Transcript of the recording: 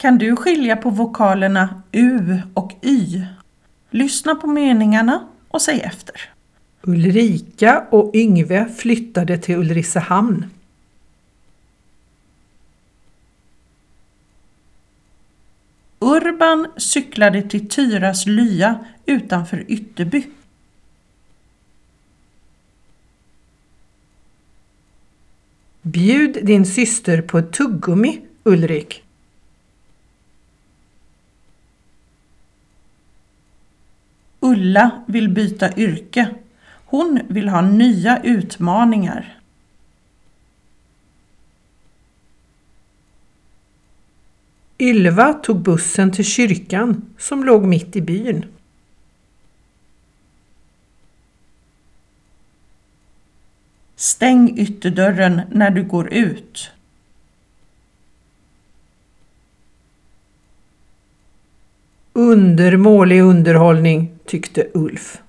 Kan du skilja på vokalerna U och Y? Lyssna på meningarna och säg efter. Ulrika och Yngve flyttade till Ulricehamn. Urban cyklade till Tyras lya utanför Ytterby. Bjud din syster på ett tuggummi, Ulrik. Ulla vill byta yrke. Hon vill ha nya utmaningar. Ylva tog bussen till kyrkan som låg mitt i byn. Stäng ytterdörren när du går ut. Undermålig underhållning, tyckte Ulf.